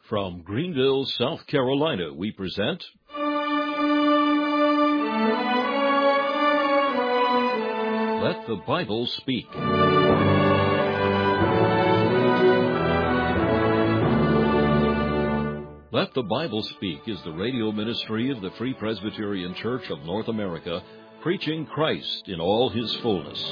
From Greenville, South Carolina, we present Let the Bible Speak. Let the Bible Speak is the radio ministry of the Free Presbyterian Church of North America, preaching Christ in all His fullness.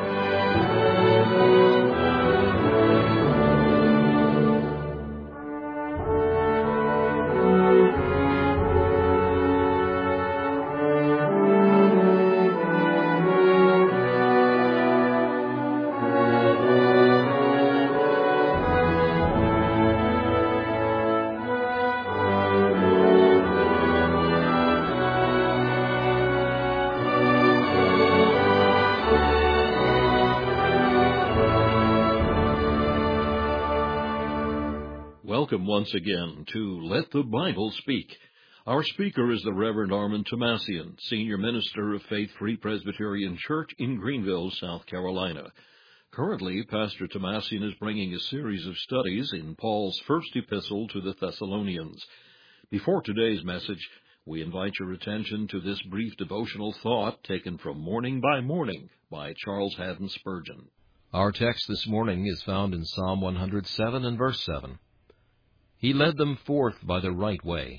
Welcome once again to Let the Bible Speak. Our speaker is the Reverend Armand Tomassian, Senior Minister of Faith Free Presbyterian Church in Greenville, South Carolina. Currently, Pastor Tomassian is bringing a series of studies in Paul's first epistle to the Thessalonians. Before today's message, we invite your attention to this brief devotional thought taken from Morning by Morning by Charles Haddon Spurgeon. Our text this morning is found in Psalm 107 and verse 7. He led them forth by the right way.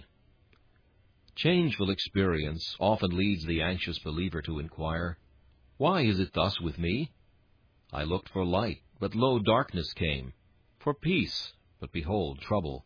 Changeful experience often leads the anxious believer to inquire, why is it thus with me? I looked for light, but lo, darkness came, for peace, but behold, trouble.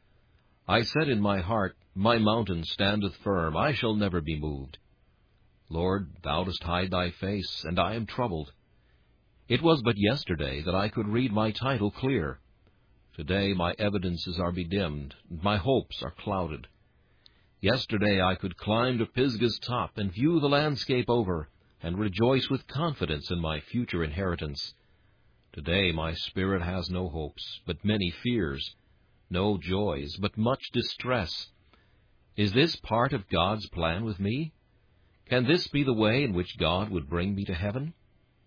I said in my heart, my mountain standeth firm, I shall never be moved. Lord, thou dost hide thy face, and I am troubled. It was but yesterday that I could read my title clear. Today my evidences are bedimmed, and my hopes are clouded. Yesterday I could climb to Pisgah's top and view the landscape over, and rejoice with confidence in my future inheritance. Today my spirit has no hopes, but many fears, no joys, but much distress. Is this part of God's plan with me? Can this be the way in which God would bring me to heaven?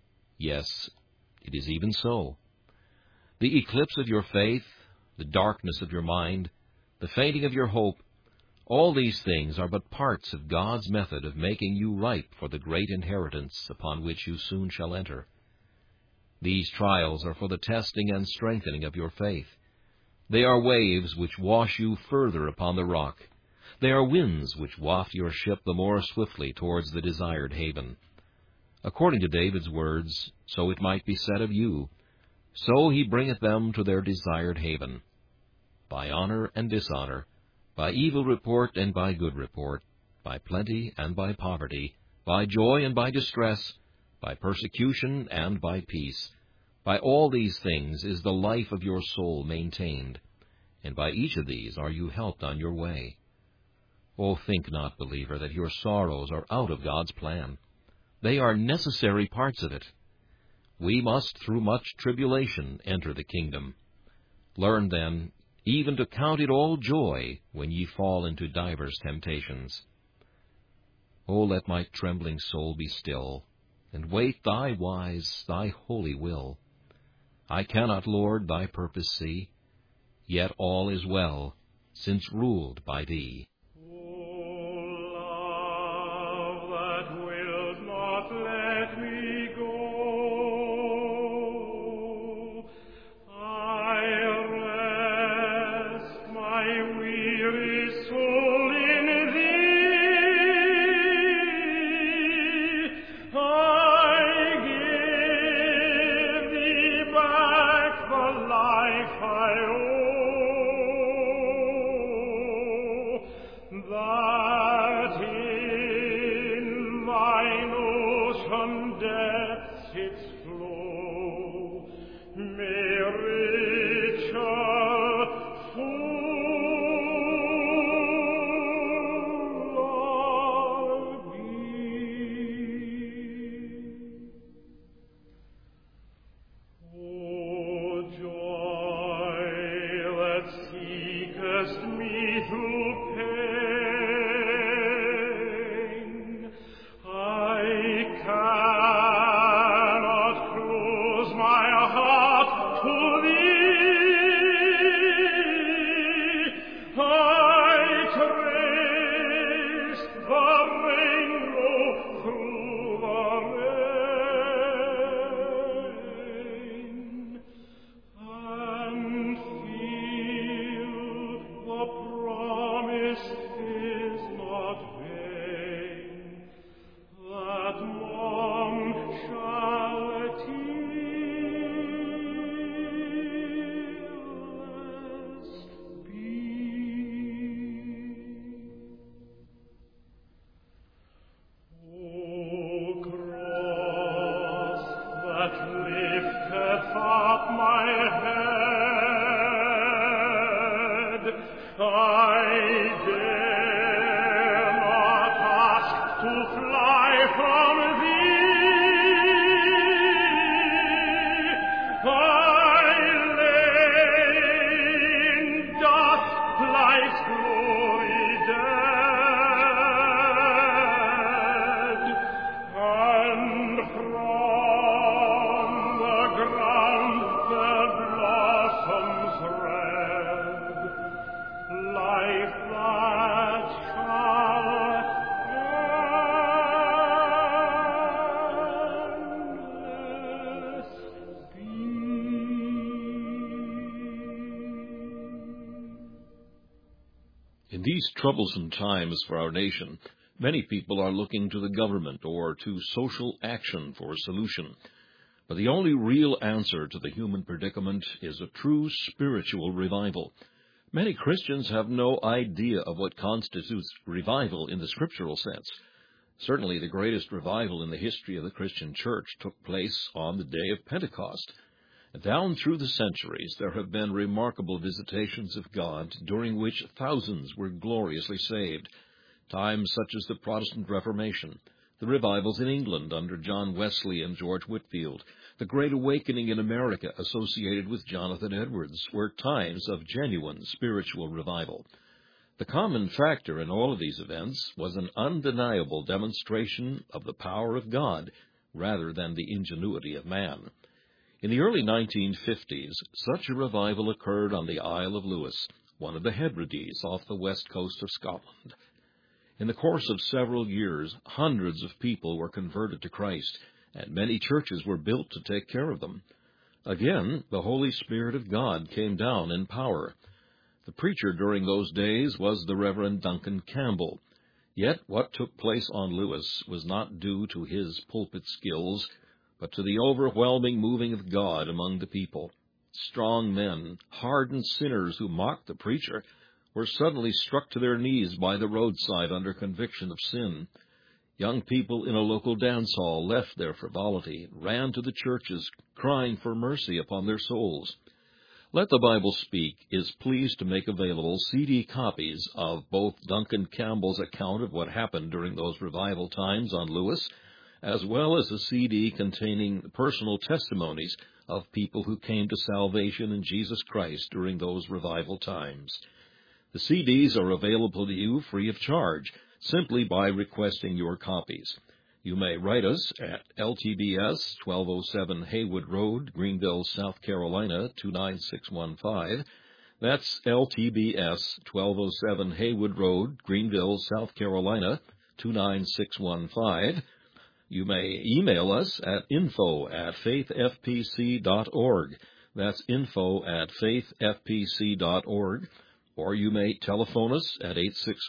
Yes, it is even so. The eclipse of your faith, the darkness of your mind, the fainting of your hope, all these things are but parts of God's method of making you ripe for the great inheritance upon which you soon shall enter. These trials are for the testing and strengthening of your faith. They are waves which wash you further upon the rock. They are winds which waft your ship the more swiftly towards the desired haven. According to David's words, so it might be said of you, so he bringeth them to their desired haven. By honor and dishonor, by evil report and by good report, by plenty and by poverty, by joy and by distress, by persecution and by peace, by all these things is the life of your soul maintained, and by each of these are you helped on your way. Oh, think not, believer, that your sorrows are out of God's plan. They are necessary parts of it. We must, through much tribulation, enter the kingdom. Learn, then, even to count it all joy when ye fall into divers temptations. O let my trembling soul be still, and wait thy wise, thy holy will. I cannot, Lord, thy purpose see, yet all is well, since ruled by thee. I dare not ask to fly from thee. I lay in dust life's glory dead, and from the ground the blossoms red, life that shall endless be. In these troublesome times for our nation, many people are looking to the government or to social action for a solution. But the only real answer to the human predicament is a true spiritual revival. Many Christians have no idea of what constitutes revival in the scriptural sense. Certainly the greatest revival in the history of the Christian church took place on the day of Pentecost. Down through the centuries, there have been remarkable visitations of God, during which thousands were gloriously saved. Times such as the Protestant Reformation, the revivals in England under John Wesley and George Whitefield, the Great Awakening in America associated with Jonathan Edwards, were times of genuine spiritual revival. The common factor in all of these events was an undeniable demonstration of the power of God rather than the ingenuity of man. In the early 1950s, such a revival occurred on the Isle of Lewis, one of the Hebrides off the west coast of Scotland. In the course of several years, hundreds of people were converted to Christ, and many churches were built to take care of them. Again, the Holy Spirit of God came down in power. The preacher during those days was the Reverend Duncan Campbell. Yet what took place on Lewis was not due to his pulpit skills, but to the overwhelming moving of God among the people. Strong men, hardened sinners who mocked the preacher, were suddenly struck to their knees by the roadside under conviction of sin. Young people in a local dance hall left their frivolity and ran to the churches, crying for mercy upon their souls. Let the Bible Speak is pleased to make available CD copies of both Duncan Campbell's account of what happened during those revival times on Lewis, as well as a CD containing personal testimonies of people who came to salvation in Jesus Christ during those revival times. The CDs are available to you free of charge, simply by requesting your copies. You may write us at LTBS 1207 Haywood Road, Greenville, South Carolina 29615. That's LTBS 1207 Haywood Road, Greenville, South Carolina 29615. You may email us at info@faithfpc.org. That's info@faithfpc.org. Or you may telephone us at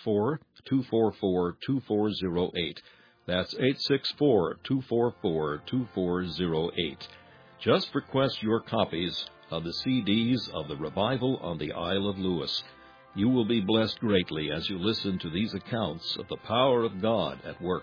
864-244-2408. That's 864-244-2408. Just request your copies of the CDs of the Revival on the Isle of Lewis. You will be blessed greatly as you listen to these accounts of the power of God at work.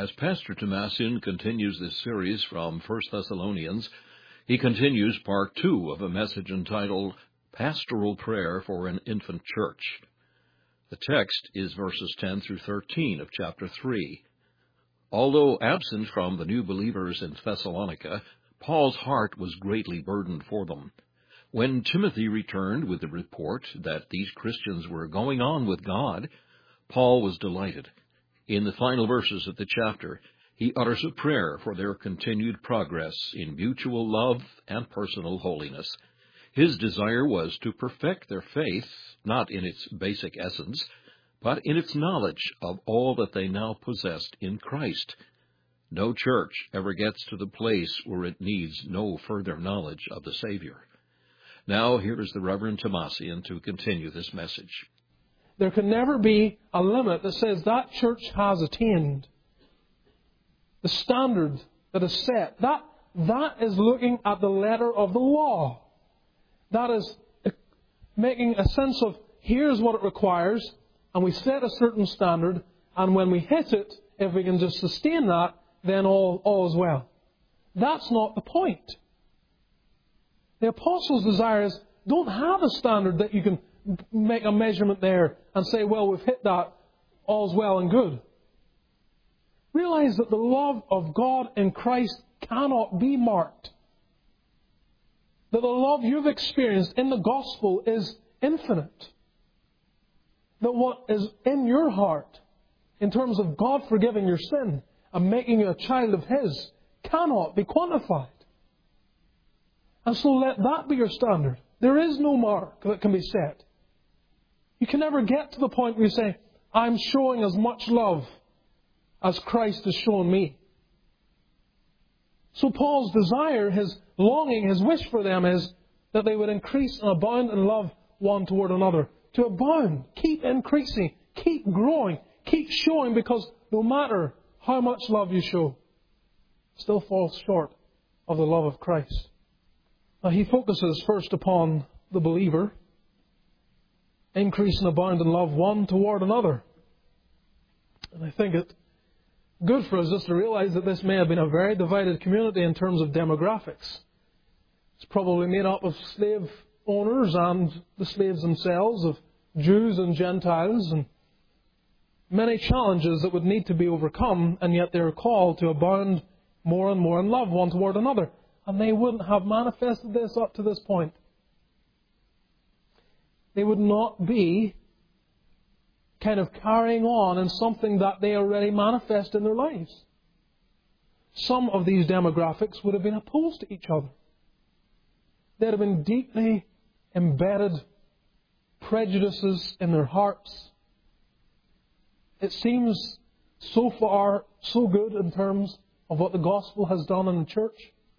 As Pastor Tomasian continues this series from 1 Thessalonians, he continues part 2 of a message entitled Pastoral Prayer for an Infant Church. The text is verses 10 through 13 of chapter 3. Although absent from the new believers in Thessalonica, Paul's heart was greatly burdened for them. When Timothy returned with the report that these Christians were going on with God, Paul was delighted. In the final verses of the chapter, he utters a prayer for their continued progress in mutual love and personal holiness. His desire was to perfect their faith, not in its basic essence, but in its knowledge of all that they now possessed in Christ. No church ever gets to the place where it needs no further knowledge of the Savior. Now, here is the Reverend Tomasian to continue this message. There can never be a limit that says that church has attained the standard that is set. That is looking at the letter of the law. That is making a sense of, here's what it requires, and we set a certain standard, and when we hit it, if we can just sustain that, then all is well. That's not the point. The apostles' desire is, don't have a standard that you can make a measurement there and say, well, we've hit that, all's well and good. Realize that the love of God in Christ cannot be marked. That the love you've experienced in the gospel is infinite. That what is in your heart, in terms of God forgiving your sin and making you a child of His, cannot be quantified. And so let that be your standard. There is no mark that can be set. You can never get to the point where you say, I'm showing as much love as Christ has shown me. So Paul's desire, his longing, his wish for them is that they would increase and abound in love one toward another. To abound, keep increasing, keep growing, keep showing, because no matter how much love you show, it still falls short of the love of Christ. Now, he focuses first upon the believer. Increase and abound in love one toward another. And I think it's good for us just to realize that this may have been a very divided community in terms of demographics. It's probably made up of slave owners and the slaves themselves, of Jews and Gentiles, and many challenges that would need to be overcome, and yet they are called to abound more and more in love one toward another. And they wouldn't have manifested this up to this point. They would not be kind of carrying on in something that they already manifest in their lives. Some of these demographics would have been opposed to each other. There have been deeply embedded prejudices in their hearts. It seems so far so good in terms of what the gospel has done in the church.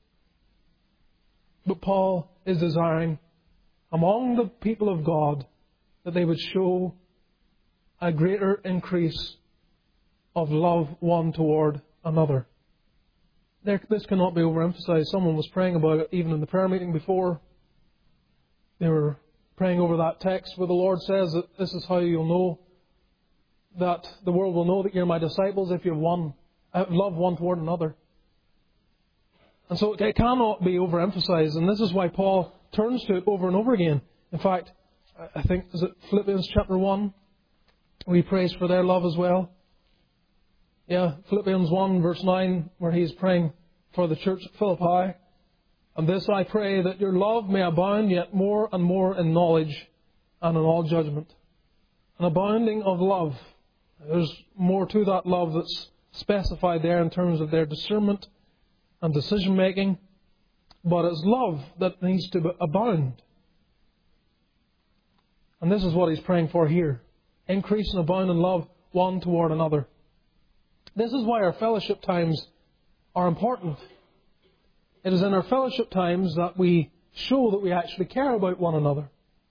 But Paul is desiring among the people of God that they would show a greater increase of love one toward another. This cannot be overemphasized. Someone was praying about it even in the prayer meeting before. They were praying over that text where the Lord says that this is how you'll know that the world will know that you're my disciples if you have love one toward another. And so it cannot be overemphasized, and this is why Paul turns to it over and over again. In fact, I think, is it Philippians chapter 1? We praise for their love as well. Yeah, Philippians 1 verse 9, where he's praying for the church at Philippi. And this I pray, that your love may abound yet more and more in knowledge and in all judgment. An abounding of love. There's more to that love that's specified there in terms of their discernment and decision making, but it's love that needs to abound. And this is what he's praying for here. Increase and abound in love one toward another. This is why our fellowship times are important. It is in our fellowship times that we show that we actually care about one another.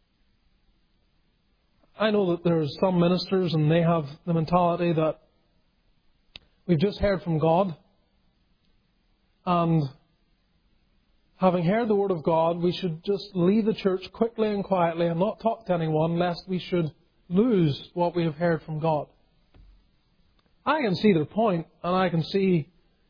I know that there's some ministers and they have the mentality that we've just heard from God, and having heard the Word of God, we should just leave the church quickly and quietly and not talk to anyone, lest we should lose what we have heard from God. I can see their point, and I can see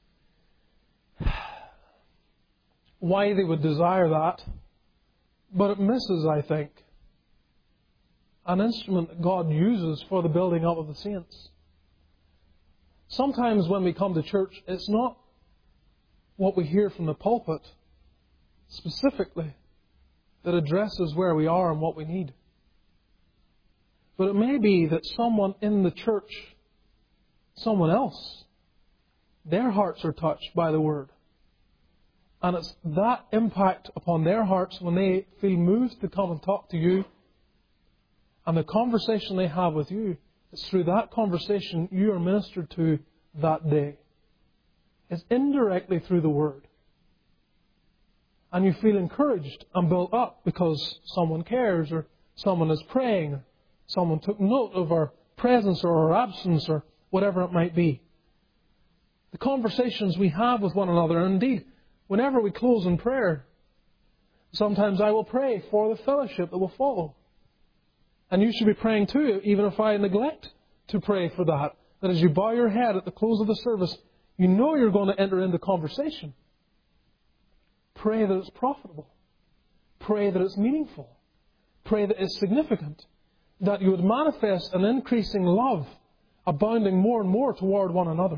why they would desire that. But it misses, I think, an instrument that God uses for the building up of the saints. Sometimes when we come to church, it's not what we hear from the pulpit specifically that addresses where we are and what we need. But it may be that someone in the church, someone else, their hearts are touched by the Word. And it's that impact upon their hearts when they feel moved to come and talk to you, and the conversation they have with you, it's through that conversation you are ministered to that day. It's indirectly through the Word. And you feel encouraged and built up because someone cares, or someone is praying, or someone took note of our presence or our absence, or whatever it might be. The conversations we have with one another, and indeed, whenever we close in prayer, sometimes I will pray for the fellowship that will follow. And you should be praying too, even if I neglect to pray for that. That as you bow your head at the close of the service, you know you're going to enter into conversation. Pray that it's profitable. Pray that it's meaningful. Pray that it's significant. That you would manifest an increasing love, abounding more and more toward one another.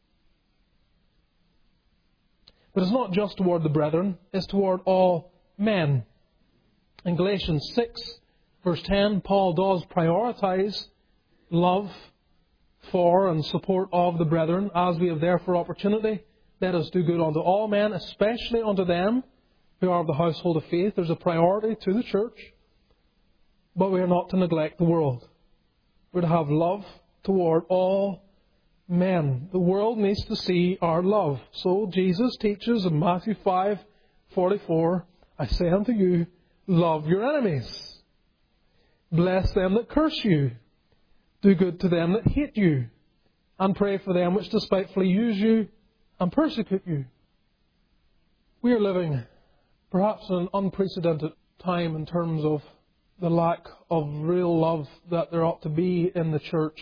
But it's not just toward the brethren, it's toward all men. In Galatians 6, verse 10, Paul does prioritize love for and support of the brethren. As we have therefore opportunity, let us do good unto all men, especially unto them who are of the household of faith. There's a priority to the church, but we are not to neglect the world. We're to have love toward all men. The world needs to see our love. So Jesus teaches in Matthew 5:44, I say unto you, love your enemies. Bless them that curse you. Do good to them that hate you. And pray for them which despitefully use you and persecute you. We are living perhaps in an unprecedented time in terms of the lack of real love that there ought to be in the church.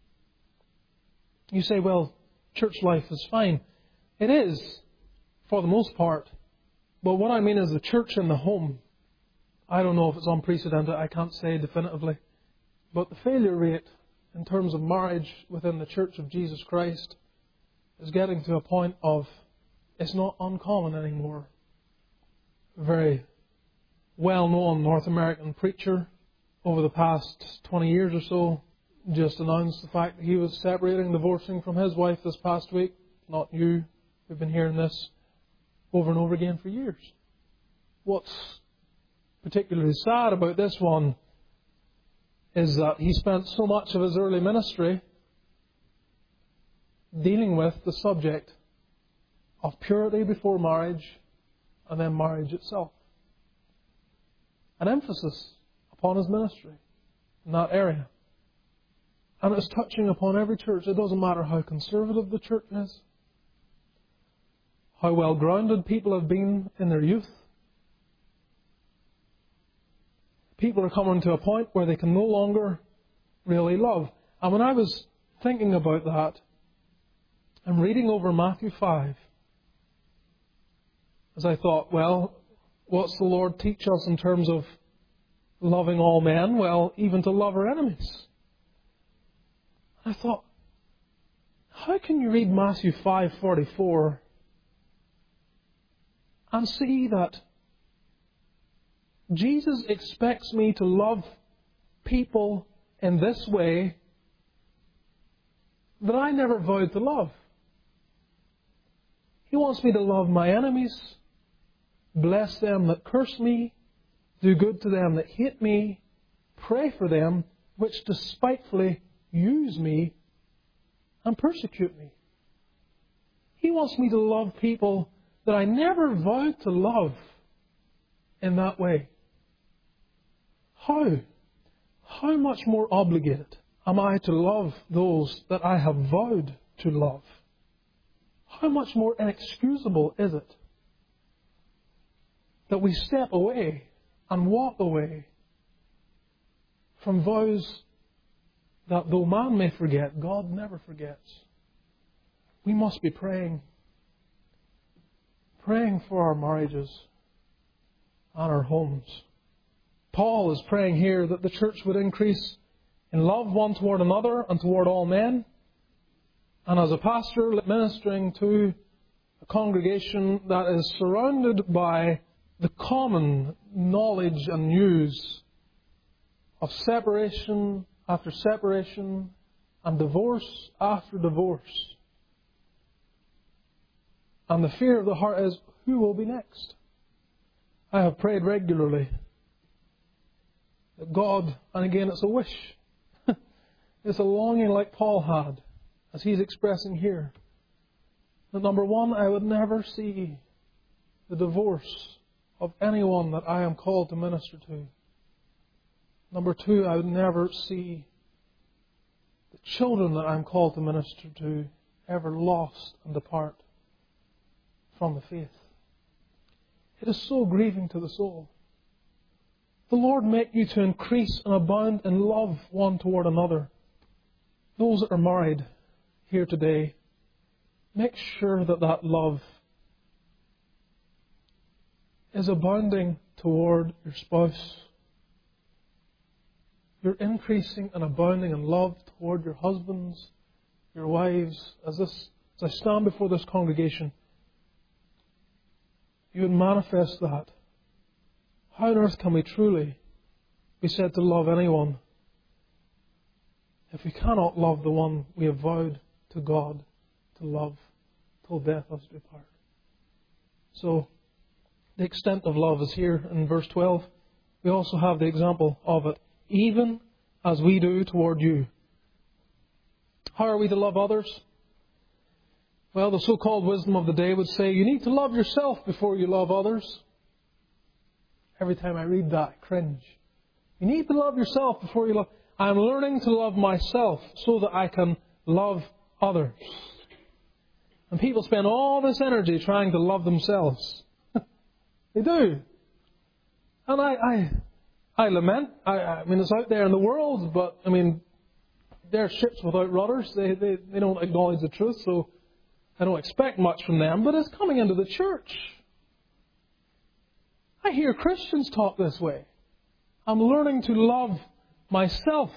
You say, well, church life is fine. It is, for the most part. But what I mean is the church in the home. I don't know if it's unprecedented. I can't say definitively. But the failure rate in terms of marriage within the Church of Jesus Christ is getting to a point of it's not uncommon anymore. A very well-known North American preacher over the past 20 years or so just announced the fact that he was separating, divorcing from his wife this past week. Not you. We've been hearing this over and over again for years. What's particularly sad about this one is that he spent so much of his early ministry dealing with the subject of purity before marriage and then marriage itself. An emphasis upon his ministry in that area. And it's touching upon every church. It doesn't matter how conservative the church is, how well grounded people have been in their youth. People are coming to a point where they can no longer really love. And when I was thinking about that, I'm reading over Matthew 5, as I thought, well, what's the Lord teach us in terms of loving all men? Well, even to love our enemies. I thought, how can you read Matthew 5:44 and see that Jesus expects me to love people in this way that I never vowed to love? He wants me to love my enemies, bless them that curse me, do good to them that hate me, pray for them which despitefully use me and persecute me. He wants me to love people that I never vowed to love in that way. How much more obligated am I to love those that I have vowed to love? How much more inexcusable is it that we step away and walk away from vows that though man may forget, God never forgets? we must be praying. Praying for our marriages and our homes. Paul is praying here that the church would increase in love one toward another and toward all men. And as a pastor ministering to a congregation that is surrounded by the common knowledge and news of separation after separation and divorce after divorce. And the fear of the heart is, who will be next? I have prayed regularly that God, and again it's a wish, it's a longing like Paul had, as he's expressing here, that number one, I would never see the divorce of anyone that I am called to minister to. Number two, I would never see the children that I am called to minister to ever lost and depart from the faith. It is so grieving to the soul. The Lord make you to increase and abound in love one toward another. Those that are married here today, make sure that that love is abounding toward your spouse. You're increasing and abounding in love toward your husbands, your wives. As I stand before this congregation, you would manifest that. How on earth can we truly be said to love anyone if we cannot love the one we have vowed to God to love till death us do part? So, the extent of love is here in verse 12. We also have the example of it, even as we do toward you. How are we to love others? Well, the so-called wisdom of the day would say you need to love yourself before you love others. Every time I read that, I cringe. You need to love yourself before you love. I'm learning to love myself so that I can love others. And people spend all this energy trying to love themselves. They do. And I lament. I mean, it's out there in the world, but I mean, they're ships without rudders. They don't acknowledge the truth, so I don't expect much from them. But it's coming into the church. I hear Christians talk this way. I'm learning to love myself.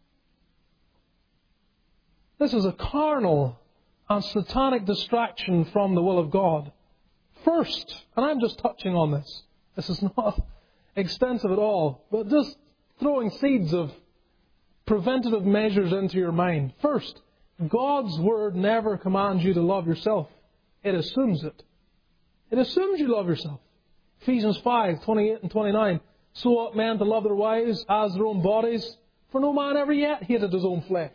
This is a carnal and satanic distraction from the will of God. First, and I'm just touching on this. This is not extensive at all, but just throwing seeds of preventative measures into your mind. First, God's Word never commands you to love yourself. It assumes it. It assumes you love yourself. Ephesians 5:28 and 29. So ought men to love their wives as their own bodies, for no man ever yet hated his own flesh.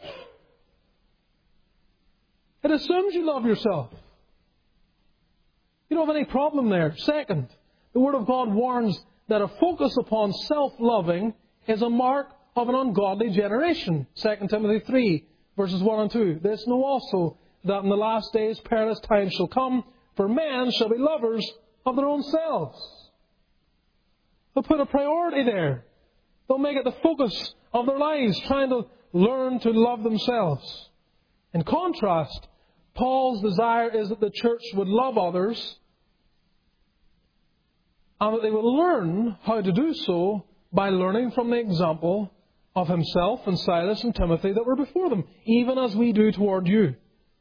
It assumes you love yourself. You don't have any problem there. Second, the Word of God warns that a focus upon self-loving is a mark of an ungodly generation. 2 Timothy 3, verses 1 and 2. This know also, that in the last days perilous times shall come, for men shall be lovers of their own selves. They'll put a priority there. They'll make it the focus of their lives, trying to learn to love themselves. In contrast, Paul's desire is that the church would love others and that they would learn how to do so by learning from the example of himself and Silas and Timothy that were before them, even as we do toward you.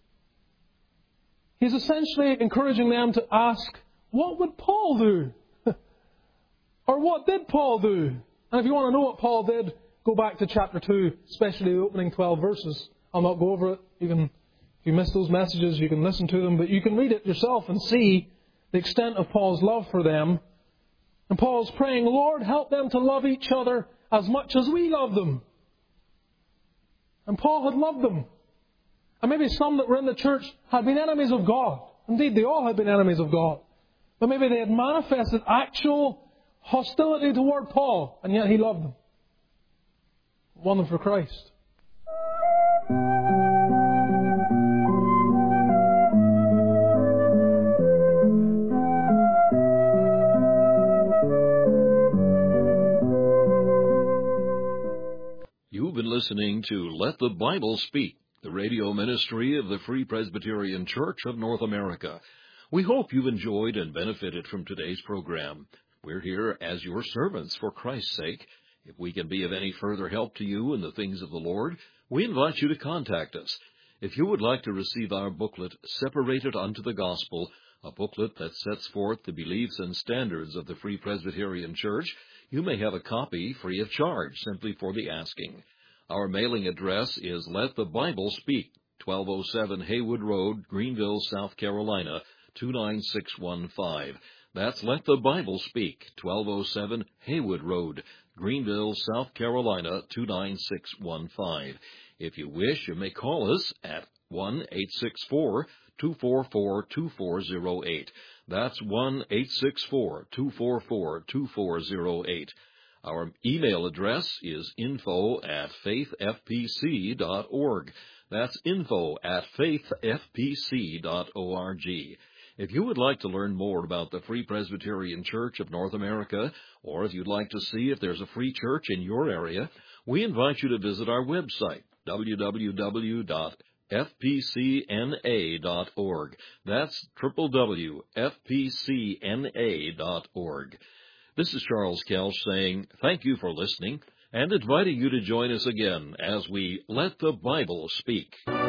He's essentially encouraging them to ask, what would Paul do? Or what did Paul do? And if you want to know what Paul did, go back to chapter 2, especially the opening 12 verses. I'll not go over it. If you miss those messages, you can listen to them, but you can read it yourself and see the extent of Paul's love for them. And Paul's praying, Lord, help them to love each other as much as we love them. And Paul had loved them. And maybe some that were in the church had been enemies of God. Indeed, they all had been enemies of God. But maybe they had manifested actual hostility toward Paul, and yet he loved them. Won them for Christ. You've been listening to Let the Bible Speak, the radio ministry of the Free Presbyterian Church of North America. We hope you've enjoyed and benefited from today's program. We're here as your servants for Christ's sake. If we can be of any further help to you in the things of the Lord, we invite you to contact us. If you would like to receive our booklet, Separated unto the Gospel, a booklet that sets forth the beliefs and standards of the Free Presbyterian Church, you may have a copy free of charge, simply for the asking. Our mailing address is Let the Bible Speak, 1207 Haywood Road, Greenville, South Carolina, 29615. That's Let the Bible Speak, 1207 Haywood Road, Greenville, South Carolina, 29615. If you wish, you may call us at 1-864-244-2408. That's 1-864-244-2408. Our email address is info@faithfpc.org. That's info@faithfpc.org. If you would like to learn more about the Free Presbyterian Church of North America, or if you'd like to see if there's a free church in your area, we invite you to visit our website, www.fpcna.org. That's www.fpcna.org. This is Charles Kelch saying thank you for listening and inviting you to join us again as we Let the Bible Speak.